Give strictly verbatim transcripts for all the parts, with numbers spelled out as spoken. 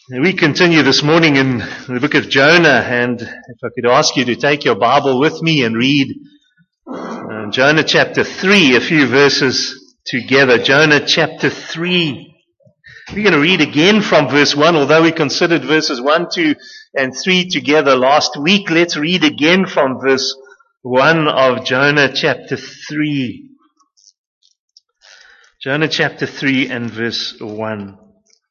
We continue this morning in the book of Jonah, and if I could ask you to take your Bible with me and read uh, Jonah chapter three, a few verses together. Jonah chapter three. We're going to read again from verse one, although we considered verses one, two, and three together last week. Let's read again from verse one of Jonah chapter three. Jonah chapter three and verse one.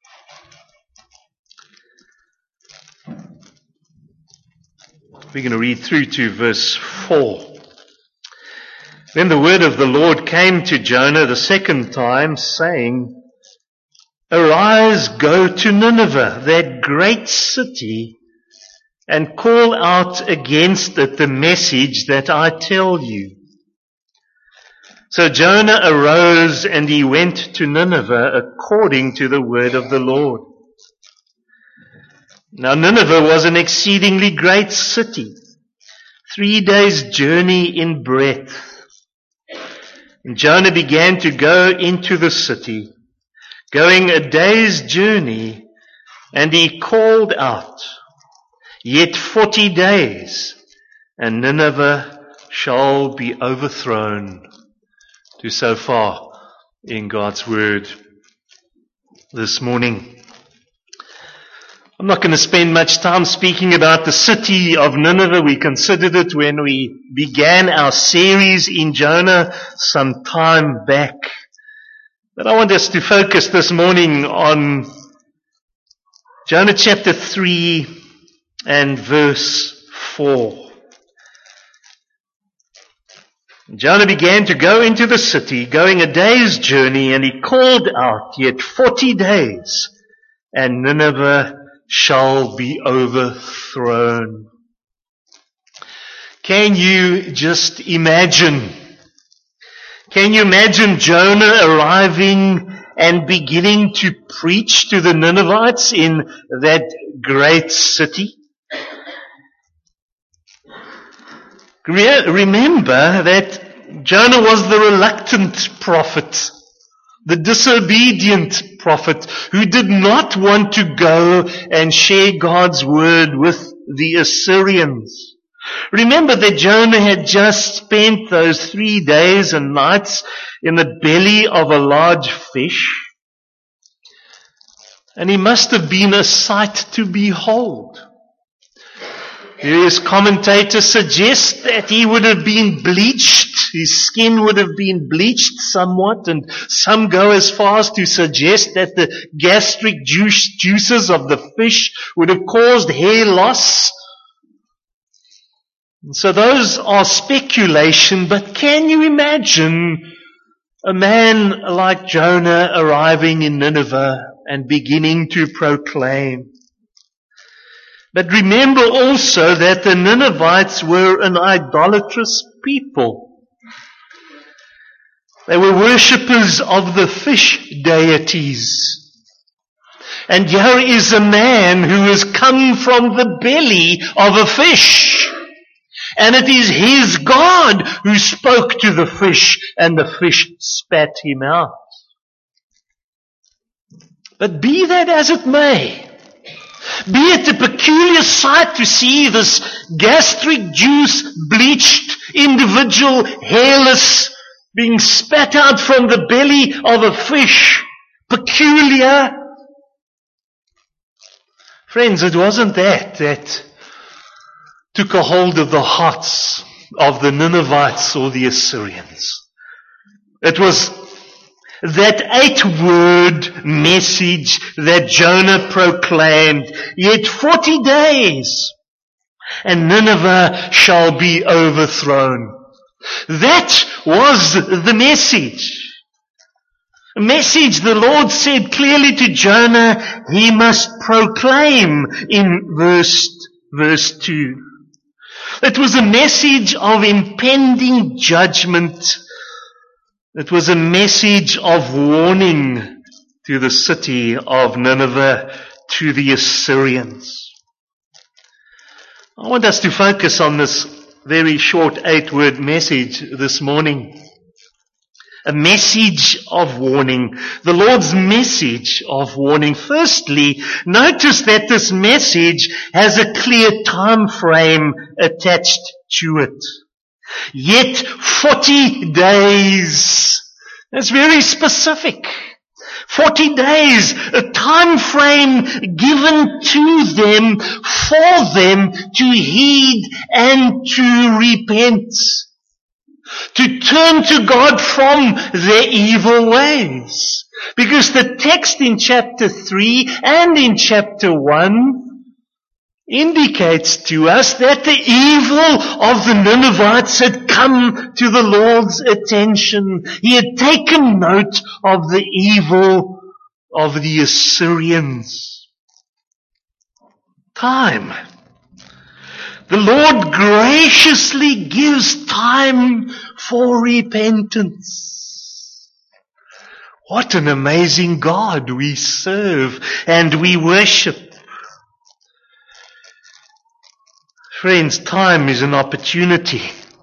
We're going to read through to verse four. Then the word of the Lord came to Jonah the second time, saying, Arise, go to Nineveh, that great city, and call out against it the message that I tell you. So Jonah arose and he went to Nineveh according to the word of the Lord. Now Nineveh was an exceedingly great city, three days' journey in breadth. And Jonah began to go into the city, going a day's journey, and he called out, Yet forty days, and Nineveh shall be overthrown. To so far in God's word this morning. I'm not going to spend much time speaking about the city of Nineveh. We considered it when we began our series in Jonah some time back. But I want us to focus this morning on Jonah chapter three and verse four. Jonah began to go into the city, going a day's journey, and he called out, Yet forty days, and Nineveh shall be overthrown. Can you just imagine? Can you imagine Jonah arriving and beginning to preach to the Ninevites in that great city? Remember that Jonah was the reluctant prophet, the disobedient prophet who did not want to go and share God's word with the Assyrians. Remember that Jonah had just spent those three days and nights in the belly of a large fish. And he must have been a sight to behold. Various commentators suggest that he would have been bleached. His skin would have been bleached somewhat, and some go as far as to suggest that the gastric juice, juices of the fish would have caused hair loss. So those are speculation, but can you imagine a man like Jonah arriving in Nineveh and beginning to proclaim? But remember also that the Ninevites were an idolatrous people. They were worshippers of the fish deities. And here is a man who has come from the belly of a fish. And it is his God who spoke to the fish, and the fish spat him out. But be that as it may, be it a peculiar sight to see this gastric juice bleached individual, hairless, being spat out from the belly of a fish. Peculiar. Friends, it wasn't that that took a hold of the hearts of the Ninevites or the Assyrians. It was that eight-word message that Jonah proclaimed, Yet forty days, and Nineveh shall be overthrown. That was the message. A message the Lord said clearly to Jonah, he must proclaim in verse, verse two. It was a message of impending judgment. It was a message of warning to the city of Nineveh, to the Assyrians. I want us to focus on this very short eight-word message this morning. a message of warning. The Lord's message of warning. Firstly, notice that this message has a clear time frame attached to it. Yet forty days. That's very specific. Forty days, a time frame given to them, for them to heed and to repent. To turn to God from their evil ways. Because the text in chapter three and in chapter one indicates to us that the evil of the Ninevites had come to the Lord's attention. He had taken note of the evil of the Assyrians. Time. The Lord graciously gives time for repentance. What an amazing God we serve and we worship. Friends, time is an opportunity.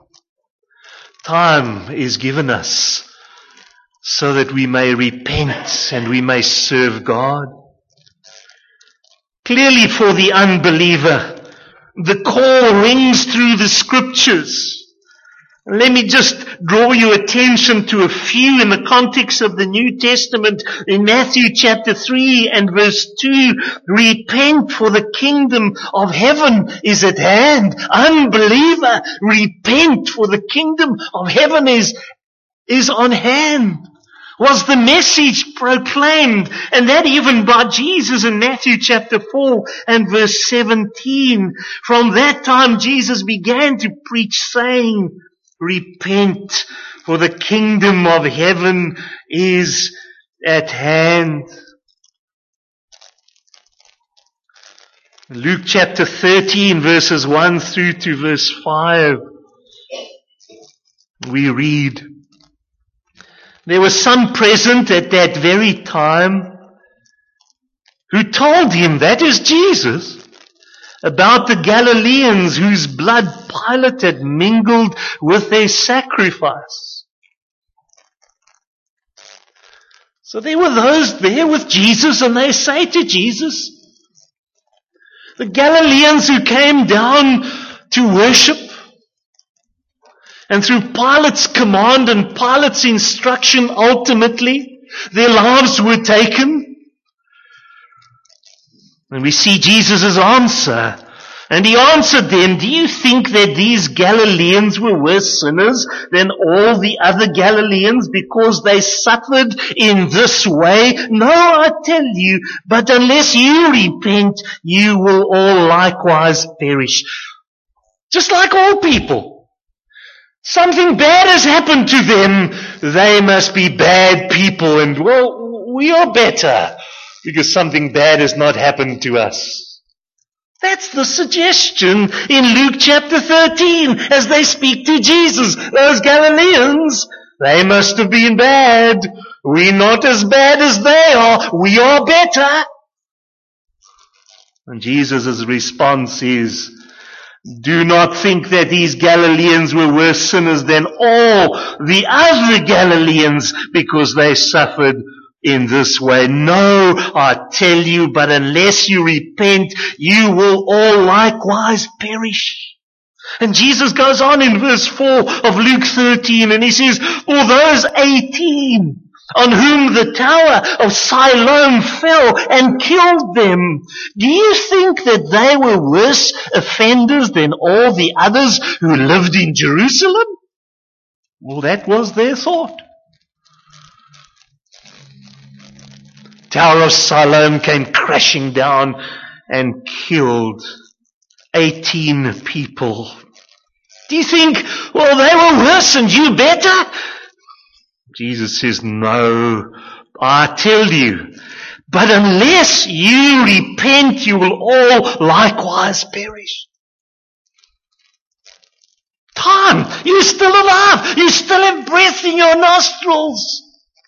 Time is given us so that we may repent and we may serve God. Clearly for the unbeliever, the call rings through the scriptures. Let me just draw your attention to a few in the context of the New Testament. In Matthew chapter three and verse two, repent for the kingdom of heaven is at hand. Unbeliever, repent for the kingdom of heaven is, is on hand. Was the message proclaimed, and that even by Jesus in Matthew chapter four and verse seventeen. From that time Jesus began to preach saying, repent, for the kingdom of heaven is at hand. Luke chapter thirteen, verses one through to verse five, we read, there were some present at that very time who told him, that is Jesus, about the Galileans whose blood Pilate had mingled with their sacrifice. So there were those there with Jesus, and they say to Jesus, the Galileans who came down to worship, and through Pilate's command and Pilate's instruction, ultimately, their lives were taken. And we see Jesus' answer. And he answered them, do you think that these Galileans were worse sinners than all the other Galileans because they suffered in this way? No, I tell you, but unless you repent, you will all likewise perish. Just like all people. Something bad has happened to them. They must be bad people, and well, we are better because something bad has not happened to us. That's the suggestion in Luke chapter thirteen as they speak to Jesus. Those Galileans, they must have been bad. We're not as bad as they are. We are better. And Jesus' response is, do not think that these Galileans were worse sinners than all the other Galileans because they suffered in this way. No, I tell you, but unless you repent, you will all likewise perish. And Jesus goes on in verse four of Luke thirteen, and he says, for those eighteen on whom the tower of Siloam fell and killed them, do you think that they were worse offenders than all the others who lived in Jerusalem? Well, that was their thought. Tower of Siloam came crashing down and killed eighteen people. Do you think, well, they were worse and you better? Jesus says, no, I tell you, but unless you repent, you will all likewise perish. Time, you're still alive, you still have breath in your nostrils.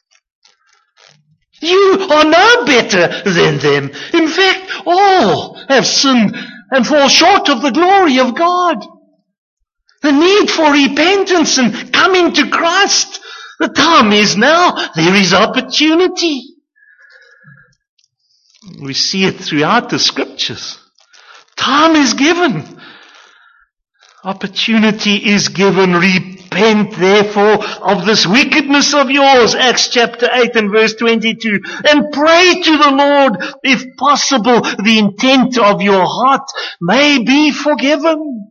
You are no better than them. In fact, all have sinned and fall short of the glory of God. The need for repentance and coming to Christ, The time is now. There is opportunity. We see it throughout the scriptures. Time is given. Opportunity is given. Repent therefore of this wickedness of yours, Acts chapter eight and verse twenty-two, and pray to the Lord, if possible, the intent of your heart may be forgiven.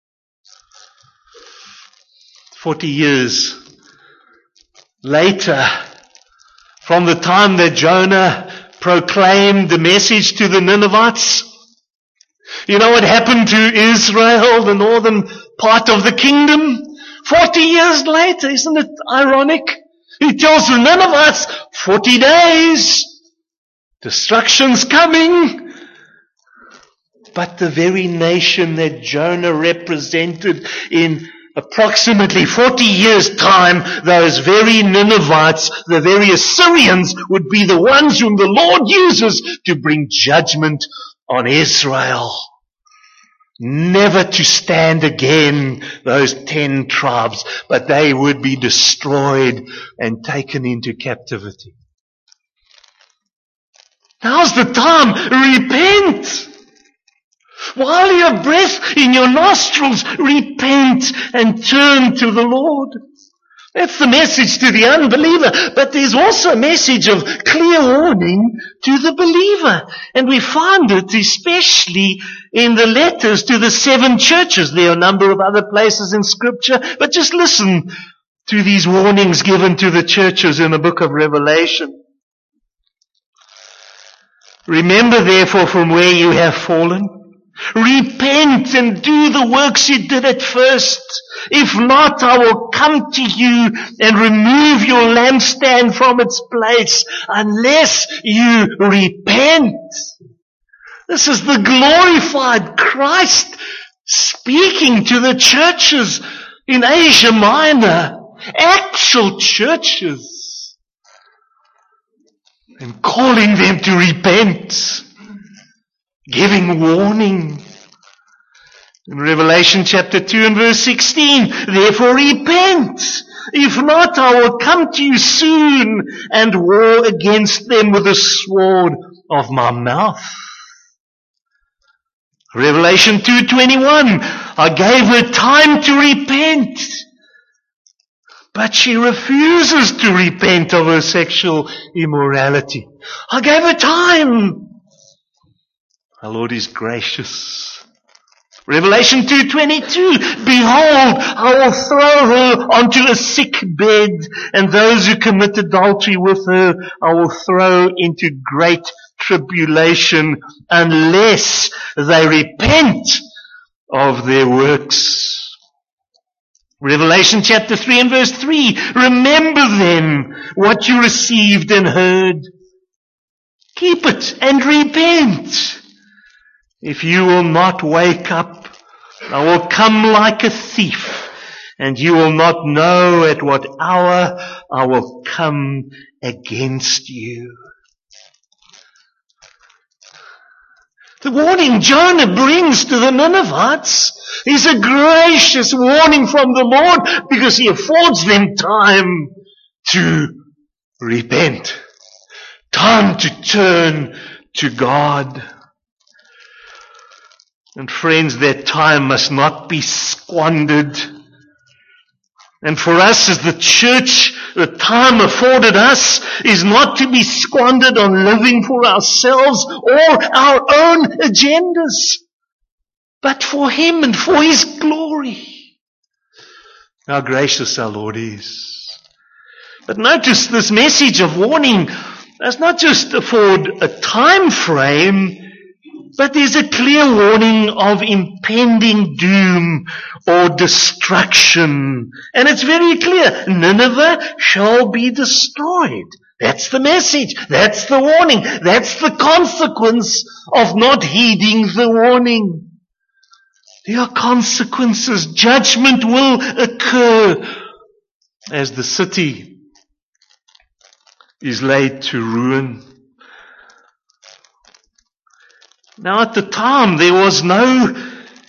Forty years later, from the time that Jonah proclaimed the message to the Ninevites, you know what happened to Israel, the northern part of the kingdom? Forty years later, isn't it ironic? He tells the Ninevites, forty days, destruction's coming. But the very nation that Jonah represented in approximately forty years' time, those very Ninevites, the very Assyrians, would be the ones whom the Lord uses to bring judgment on Israel. Never to stand again, those ten tribes, but they would be destroyed and taken into captivity. Now's the time. Repent. While you have breath in your nostrils, repent and turn to the Lord. That's the message to the unbeliever. But there's also a message of clear warning to the believer. And we find it especially in the letters to the seven churches. There are a number of other places in Scripture, but just listen to these warnings given to the churches in the book of Revelation. Remember therefore from where you have fallen. Repent and do the works you did at first. If not, I will come to you and remove your lampstand from its place unless you repent. This is the glorified Christ speaking to the churches in Asia Minor, actual churches, and calling them to repent. Giving warning. In Revelation chapter two and verse sixteen, therefore repent. If not, I will come to you soon and war against them with the sword of my mouth. Revelation two twenty-one, I gave her time to repent, but she refuses to repent of her sexual immorality. I gave her time. Our Lord is gracious. Revelation two twenty-two, behold, I will throw her onto a sick bed, and those who commit adultery with her I will throw into great tribulation unless they repent of their works. Revelation chapter three and verse three, remember then what you received and heard. Keep it and repent. If you will not wake up, I will come like a thief, and you will not know at what hour I will come against you. The warning Jonah brings to the Ninevites is a gracious warning from the Lord because he affords them time to repent, time to turn to God. And friends, that time must not be squandered. And for us as the church, the time afforded us is not to be squandered on living for ourselves or our own agendas, but for Him and for His glory. How gracious our Lord is. But notice this message of warning does not just afford a time frame, but there's a clear warning of impending doom or destruction. And it's very clear. Nineveh shall be destroyed. That's the message. That's the warning. That's the consequence of not heeding the warning. There are consequences. Judgment will occur as the city is laid to ruin. Now at the time there was no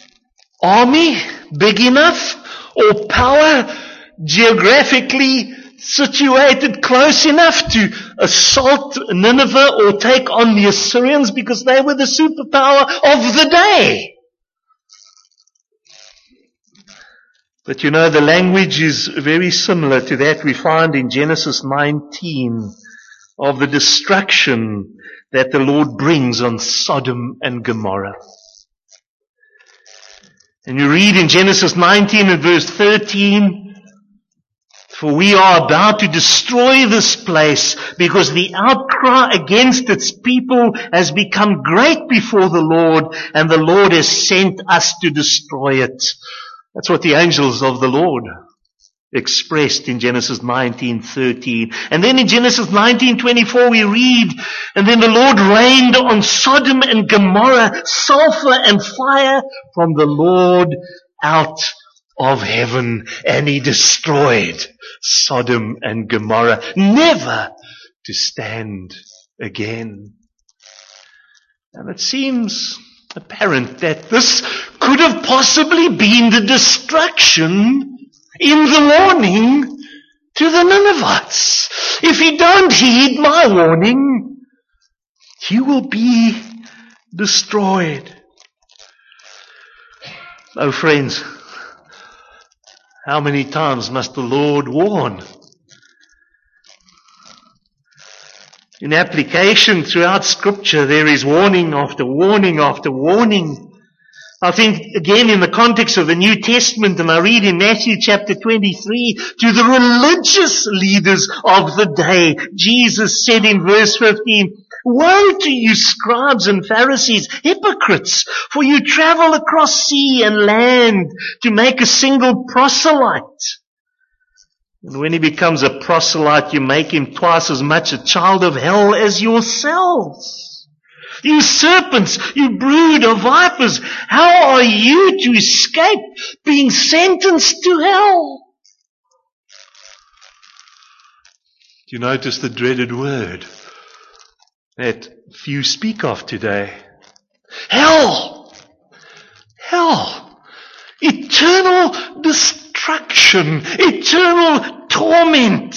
army big enough or power geographically situated close enough to assault Nineveh or take on the Assyrians because they were the superpower of the day. But you know, the language is very similar to that we find in Genesis nineteen of the destruction that the Lord brings on Sodom and Gomorrah. And you read in Genesis nineteen and verse thirteen, for we are about to destroy this place because the outcry against its people has become great before the Lord, and the Lord has sent us to destroy it. That's what the angels of the Lord expressed in Genesis nineteen thirteen. And then in Genesis nineteen twenty-four we read, and then the Lord rained on Sodom and Gomorrah sulfur and fire from the Lord out of heaven, and He destroyed Sodom and Gomorrah, never to stand again. And it seems apparent that this could have possibly been the destruction in the warning to the Ninevites. If you don't heed my warning, you will be destroyed. Oh friends, how many times must the Lord warn? In application throughout Scripture, there is warning after warning after warning. I think, again, in the context of the New Testament, and I read in Matthew chapter twenty-three, to the religious leaders of the day, Jesus said in verse fifteen, woe to you, scribes and Pharisees, hypocrites, for you travel across sea and land to make a single proselyte. And when he becomes a proselyte, you make him twice as much a child of hell as yourselves. You serpents, you brood of vipers, how are you to escape being sentenced to hell? Do you notice the dreaded word that few speak of today? Hell! Hell! Eternal destruction, eternal torment.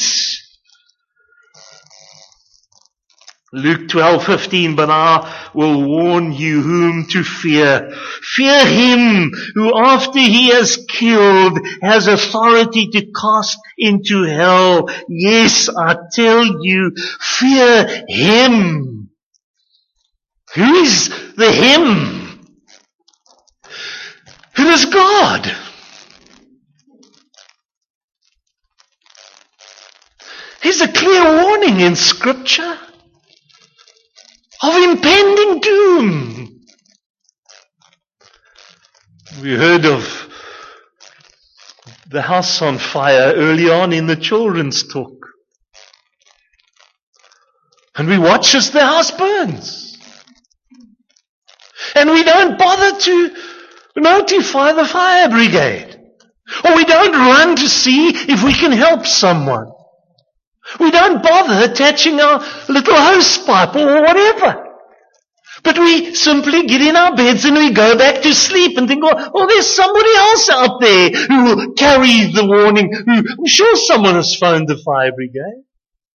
Luke twelve fifteen, but I will warn you whom to fear. Fear him who after he has killed has authority to cast into hell. Yes, I tell you, fear him. Who is the him? It is God. There's a clear warning in Scripture of impending doom. We heard of the house on fire early on in the children's talk. And we watch as the house burns. And we don't bother to notify the fire brigade. Or we don't run to see if we can help someone. We don't bother attaching our little hose pipe or whatever. But we simply get in our beds and we go back to sleep and think, oh, oh there's somebody else out there who will carry the warning. Who, I'm sure someone has phoned the fire brigade.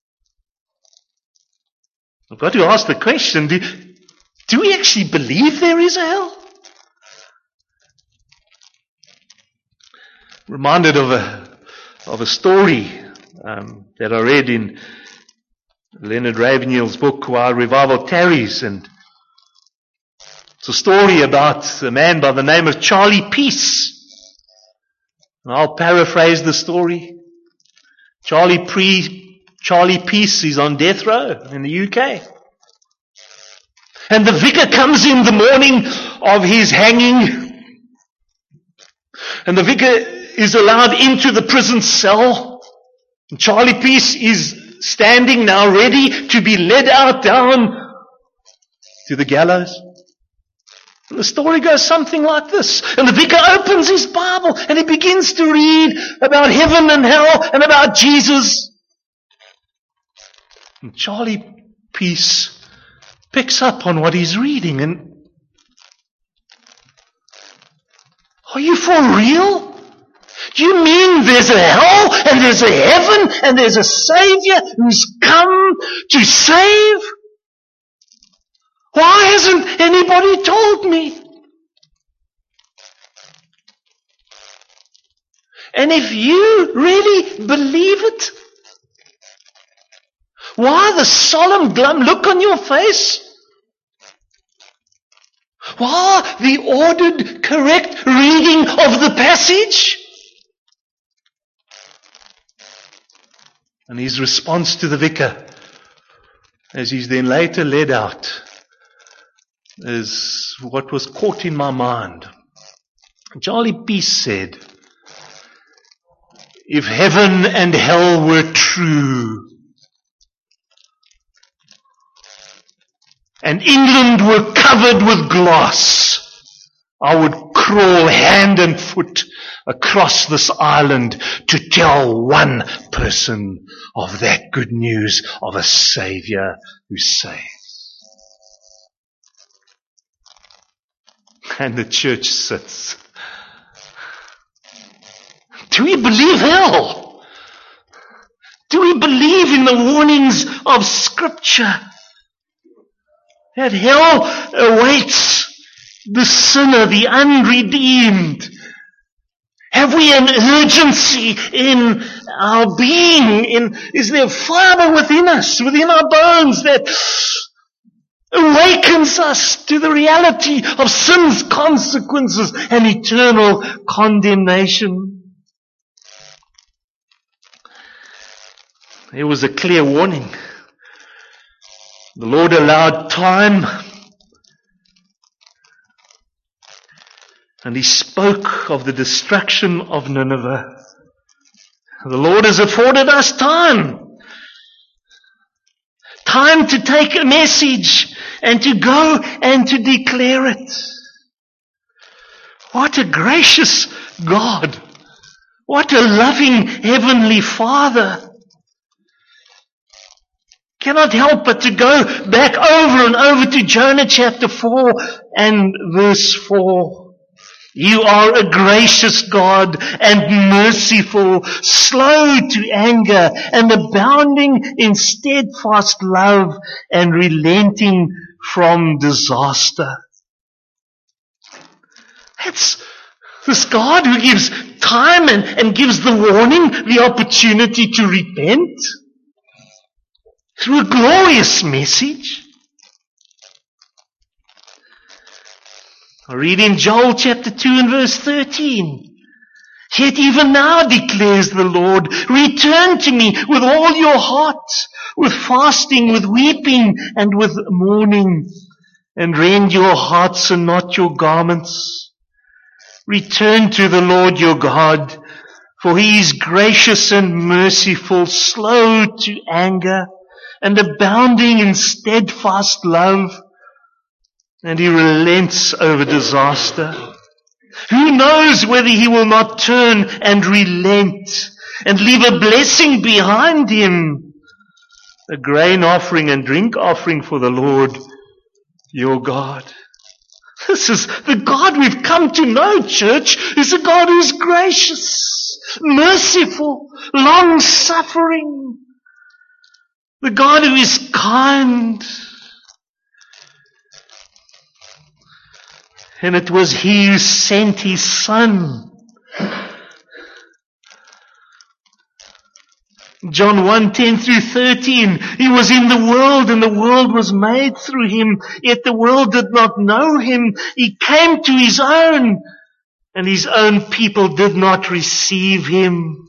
I've got to ask the question, do, do we actually believe there is a hell? Reminded of a, of a story Um, that I read in Leonard Ravenhill's book, While Revival Tarries, and it's a story about a man by the name of Charlie Peace. And I'll paraphrase the story. Charlie, Pre- Charlie Peace is on death row in the U K. And the vicar comes in the morning of his hanging, and the vicar is allowed into the prison cell. Charlie Peace is standing now ready to be led out down to the gallows. And the story goes something like this. And the vicar opens his Bible and he begins to read about heaven and hell and about Jesus. And Charlie Peace picks up on what he's reading and, are you for real? You mean there's a hell and there's a heaven and there's a Savior who's come to save? Why hasn't anybody told me? And if you really believe it, why the solemn glum look on your face? Why the ordered, correct reading of the passage? And his response to the vicar, as he's then later led out, is what was caught in my mind. Charlie Peace said, if heaven and hell were true, and England were covered with glass, I would crawl hand and foot across this island to tell one person of that good news of a Savior who saves. And the church sits. Do we believe hell? Do we believe in the warnings of Scripture? That hell awaits the sinner, the unredeemed. Have we an urgency in our being? In, is there fiber within us, within our bones, that awakens us to the reality of sin's consequences and eternal condemnation? There was a clear warning. The Lord allowed time, and He spoke of the destruction of Nineveh. The Lord has afforded us time. Time to take a message and to go and to declare it. What a gracious God. What a loving Heavenly Father. Cannot help but to go back over and over to Jonah chapter four and verse four. You are a gracious God and merciful, slow to anger and abounding in steadfast love and relenting from disaster. That's this God who gives time and, and gives the warning, the opportunity to repent. Through a glorious message. I read in Joel chapter two and verse thirteen. Yet even now declares the Lord, return to me with all your heart, with fasting, with weeping, and with mourning, and rend your hearts and not your garments. Return to the Lord your God, for He is gracious and merciful, slow to anger, and abounding in steadfast love, and He relents over disaster. Who knows whether He will not turn and relent and leave a blessing behind Him, a grain offering and drink offering for the Lord your God. This is the God we've come to know, church, is a God who is gracious, merciful, long-suffering. The God who is kind. And it was He who sent His Son. John one, ten through thirteen. He was in the world and the world was made through Him. Yet the world did not know Him. He came to His own and His own people did not receive Him.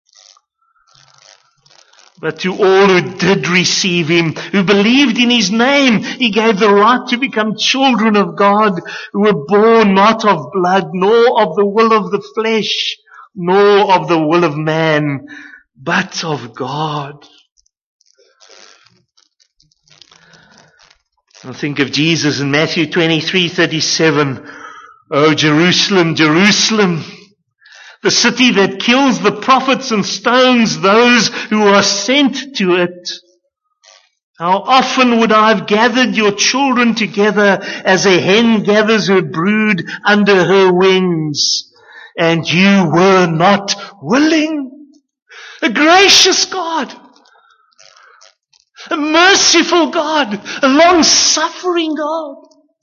But to all who did receive Him, who believed in His name, He gave the right to become children of God, who were born not of blood, nor of the will of the flesh, nor of the will of man, but of God. I think of Jesus in Matthew twenty-three thirty-seven. Oh, Jerusalem, Jerusalem, the city that kills the prophets and stones those who are sent to it. How often would I have gathered your children together as a hen gathers her brood under her wings, and you were not willing. A gracious God, a merciful God, a long-suffering God,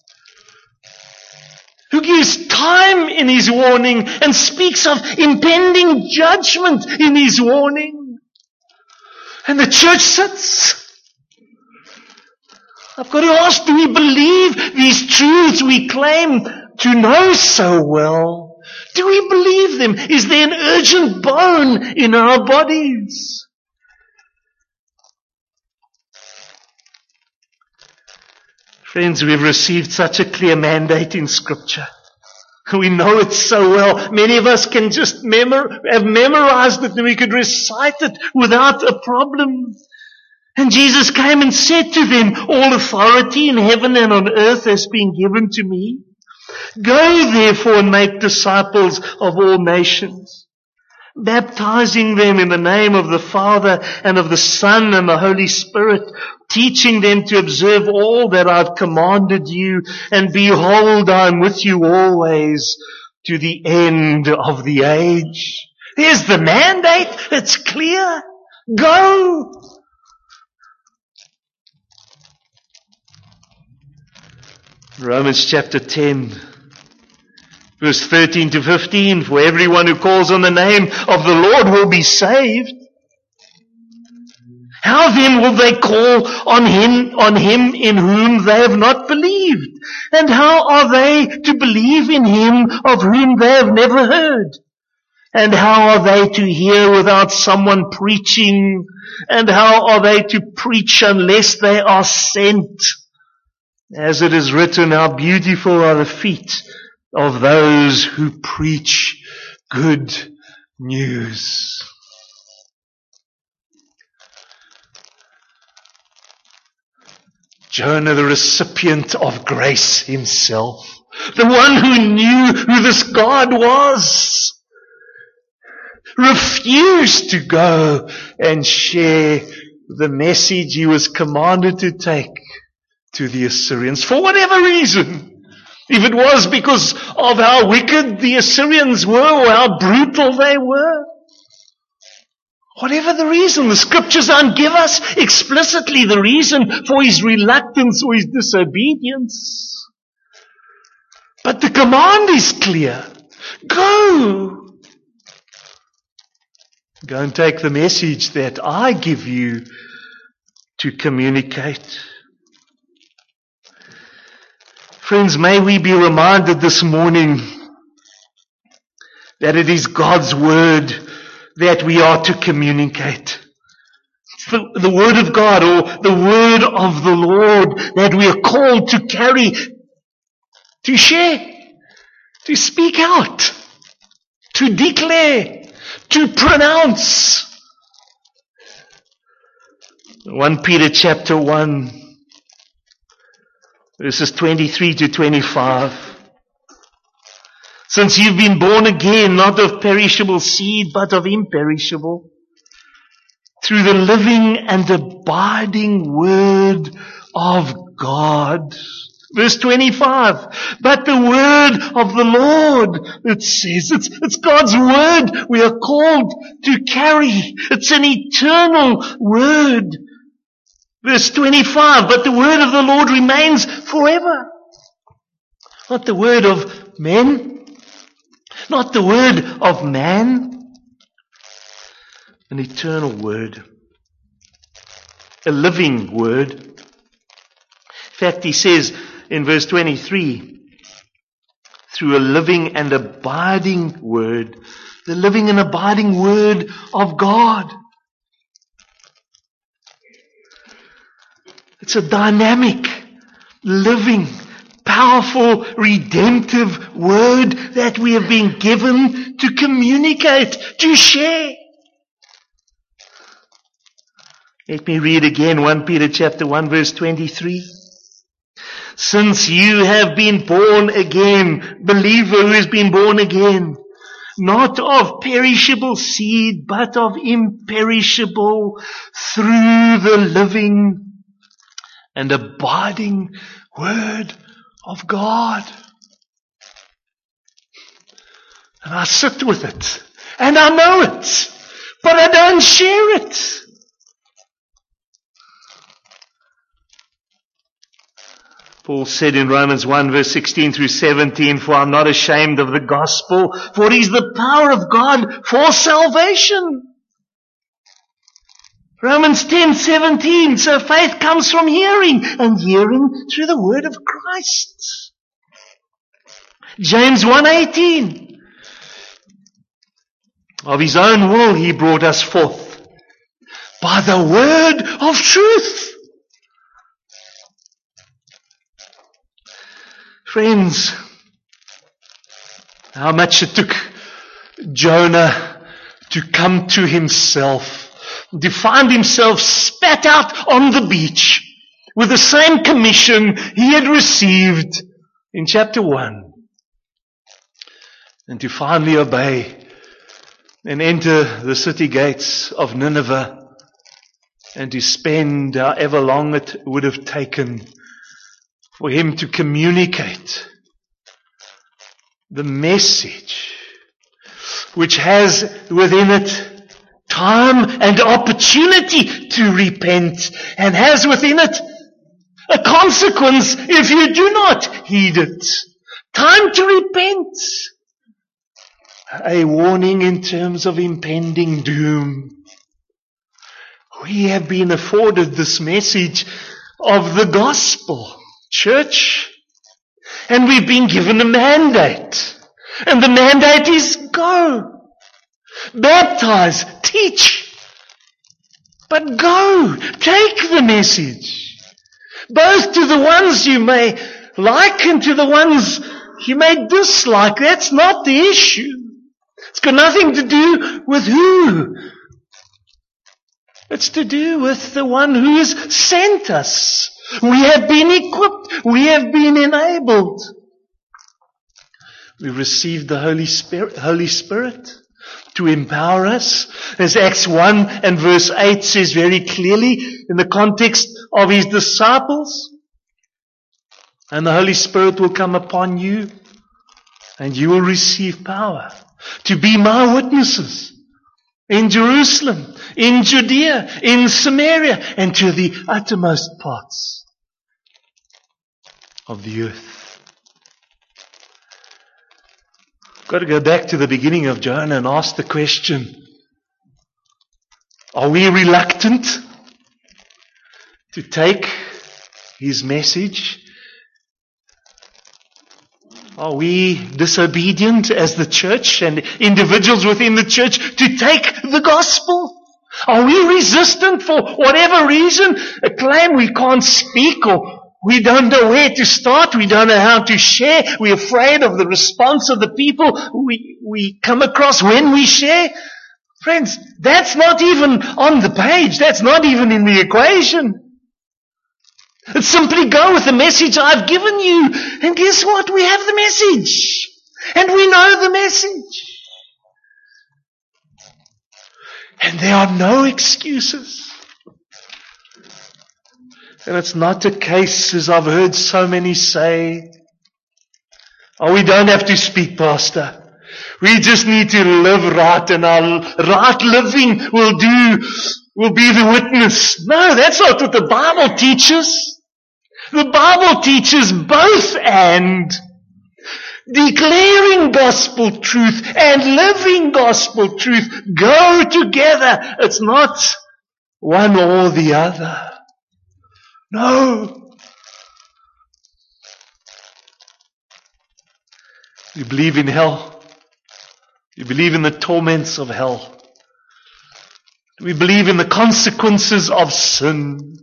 who gives time in His warning and speaks of impending judgment in His warning. And the church sits. I've got to ask, do we believe these truths we claim to know so well? Do we believe them? Is there an urgent bone in our bodies? Friends, we've received such a clear mandate in Scripture. We know it so well. Many of us can just memor- have memorized it and we could recite it without a problem. And Jesus came and said to them, all authority in heaven and on earth has been given to me. Go therefore and make disciples of all nations, baptizing them in the name of the Father and of the Son and the Holy Spirit, teaching them to observe all that I've commanded you, and behold, I'm with you always to the end of the age. Here's the mandate. It's clear. Go. Romans chapter ten, verse thirteen to fifteen, for everyone who calls on the name of the Lord will be saved. How then will they call on him, on him in whom they have not believed? And how are they to believe in him of whom they have never heard? And how are they to hear without someone preaching? And how are they to preach unless they are sent? As it is written, how beautiful are the feet of those who preach good news. Jonah, the recipient of grace himself, the one who knew who this God was, refused to go and share the message he was commanded to take to the Assyrians, for whatever reason. If it was because of how wicked the Assyrians were or how brutal they were. Whatever the reason, the Scriptures don't give us explicitly the reason for his reluctance or his disobedience. But the command is clear. Go. Go and take the message that I give you to communicate. Friends, may we be reminded this morning that it is God's Word that we are to communicate. It's the, the Word of God, or the Word of the Lord, that we are called to carry, to share, to speak out, to declare, to pronounce. First Peter chapter one, verses twenty-three to twenty-five. Since you've been born again, not of perishable seed, but of imperishable, through the living and abiding Word of God. Verse twenty-five. But the Word of the Lord, it says, it's, it's God's Word we are called to carry. It's an eternal Word. Verse twenty-five, but the word of the Lord remains forever. Not the word of men, not the word of man. An eternal word. A living word. In fact, he says in verse twenty-three, through a living and abiding word. The living and abiding word of God. It's a dynamic, living, powerful, redemptive word that we have been given to communicate, to share. Let me read again First Peter chapter one verse twenty-three. Since you have been born again, believer who has been born again, not of perishable seed, but of imperishable, through the living and abiding Word of God. And I sit with it. And I know it. But I don't share it. Paul said in Romans one verse sixteen through seventeen, for I'm not ashamed of the gospel, for it is the power of God for salvation. Romans ten seventeen, so faith comes from hearing, and hearing through the word of Christ. James one eighteen, of his own will he brought us forth by the word of truth. Friends, how much it took Jonah to come to himself, to find himself spat out on the beach with the same commission he had received in chapter one, and to finally obey and enter the city gates of Nineveh, and to spend however long it would have taken for him to communicate the message which has within it time and opportunity to repent, and has within it a consequence if you do not heed it. Time to repent. A warning in terms of impending doom. We have been afforded this message of the gospel, church, and we've been given a mandate, and the mandate is go, baptize, teach, but go, take the message, both to the ones you may like and to the ones you may dislike. That's not the issue. It's got nothing to do with who. It's to do with the one who has sent us. We have been equipped. We have been enabled. We received the Holy Spirit, Holy Spirit to empower us. As Acts one and verse eight says very clearly in the context of his disciples. And the Holy Spirit will come upon you, and you will receive power to be my witnesses in Jerusalem, in Judea, in Samaria, and to the uttermost parts of the earth. I've got to go back to the beginning of Jonah and ask the question, are we reluctant to take his message? Are we disobedient as the church and individuals within the church to take the gospel? Are we resistant for whatever reason? A claim we can't speak, or we don't know where to start, we don't know how to share, we're afraid of the response of the people we, we come across when we share? Friends, that's not even on the page, that's not even in the equation. It's simply go with the message I've given you. And guess what? We have the message. And we know the message. And there are no excuses. And it's not a case, as I've heard so many say, oh, we don't have to speak, Pastor. We just need to live right, and our right living will do, will be the witness. No, that's not what the Bible teaches. The Bible teaches both and. Declaring gospel truth and living gospel truth go together. It's not one or the other. No. You believe in hell. You believe in the torments of hell. We believe in the consequences of sin.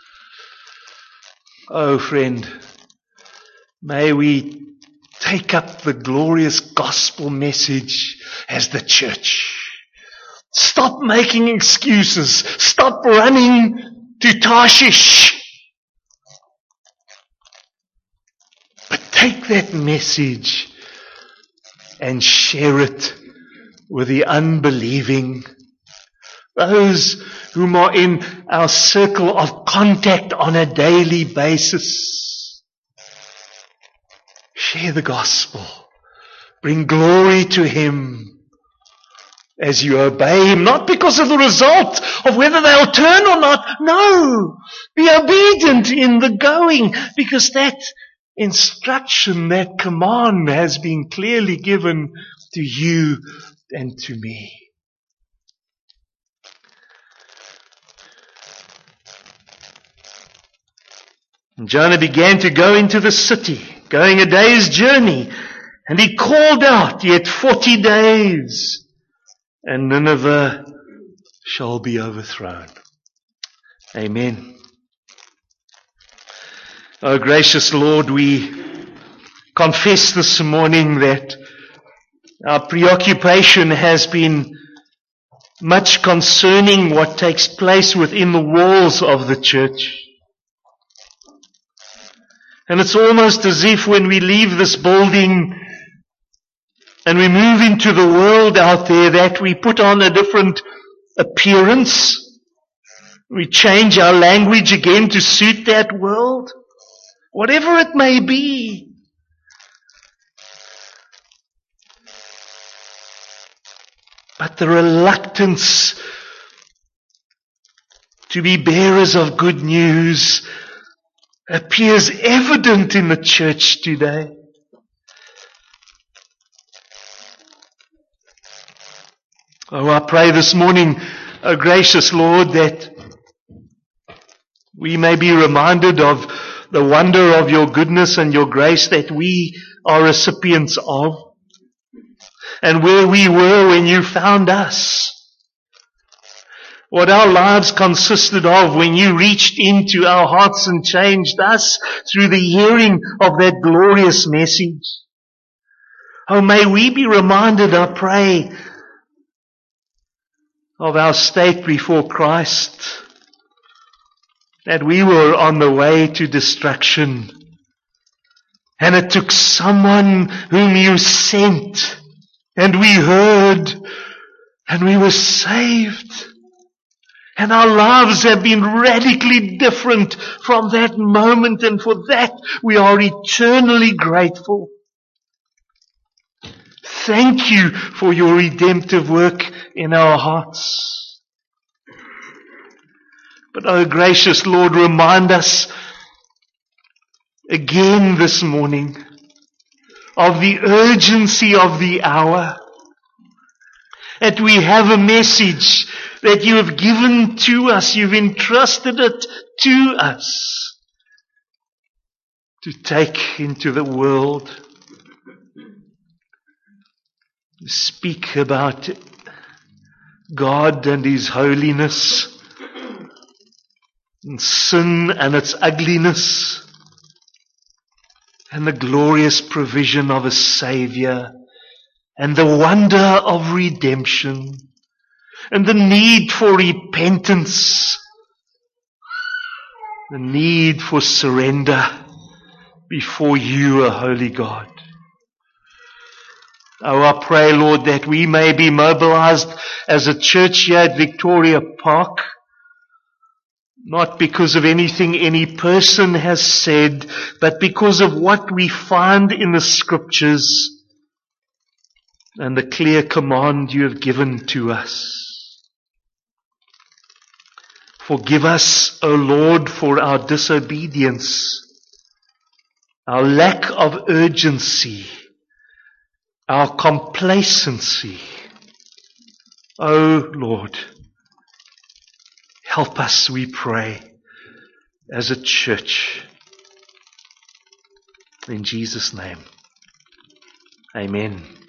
Oh, friend, may we take up the glorious gospel message as the church. Stop making excuses. Stop running to Tarshish. But take that message and share it with the unbelieving, those whom are in our circle of contact on a daily basis. Share the gospel Bring glory to Him as you obey Him, not because of the result of whether they'll turn or not. No, be obedient in the going, because that instruction, that command has been clearly given to you and to me. And Jonah began to go into the city, going a day's journey, and he called out, yet forty days, and Nineveh shall be overthrown. Amen. Oh, gracious Lord, we confess this morning that our preoccupation has been much concerning what takes place within the walls of the church. And it's almost as if when we leave this building and we move into the world out there, that we put on a different appearance. We change our language again to suit that world. Whatever it may be. But the reluctance to be bearers of good news appears evident in the church today. Oh, I pray this morning, oh gracious Lord, that we may be reminded of the wonder of your goodness and your grace that we are recipients of, and where we were when you found us. What our lives consisted of when you reached into our hearts and changed us through the hearing of that glorious message. Oh, may we be reminded, I pray, of our state before Christ, that we were on the way to destruction, and it took someone whom you sent, and we heard, and we were saved. And our lives have been radically different from that moment, and for that we are eternally grateful. Thank you for your redemptive work in our hearts. But, oh gracious Lord, remind us again this morning of the urgency of the hour. That we have a message that you have given to us, you've entrusted it to us to take into the world, to speak about God and His holiness, and sin and its ugliness, and the glorious provision of a Savior, and the wonder of redemption, and the need for repentance, the need for surrender before you, a holy God. Oh, I pray, Lord, that we may be mobilized as a church here at Victoria Park, not because of anything any person has said, but because of what we find in the Scriptures and the clear command you have given to us. Forgive us, O Lord, for our disobedience, our lack of urgency, our complacency. O Lord, help us, we pray, as a church. In Jesus' name, amen.